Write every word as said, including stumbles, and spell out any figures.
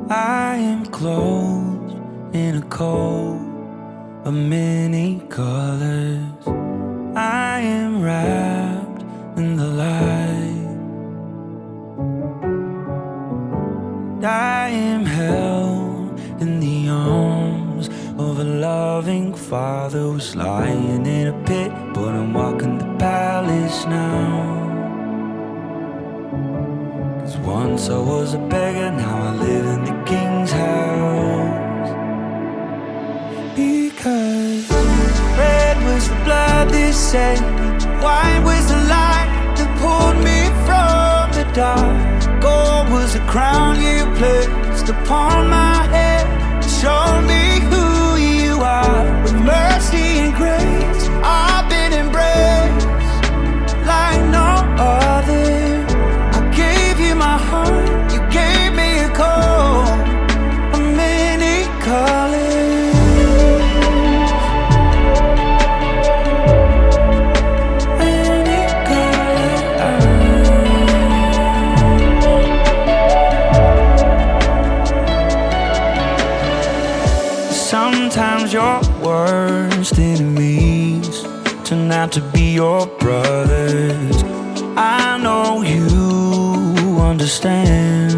I am clothed in a coat of many colors. I am wrapped in the light. I am held in the arms of a loving father who's lying in a pit, but I'm walking the palace now. Cause once I was a beggar, now I live in the king's house. Because red was the blood that saved me, white was the light that pulled me from the dark. Gold was the crown you placed upon my head to show me who you are. With mercy and grace I've been embraced like no other. I gave you my heart, you gave me a coat of many colors. Many colors. Sometimes your worst enemies turn out to be your brothers. I know you understand.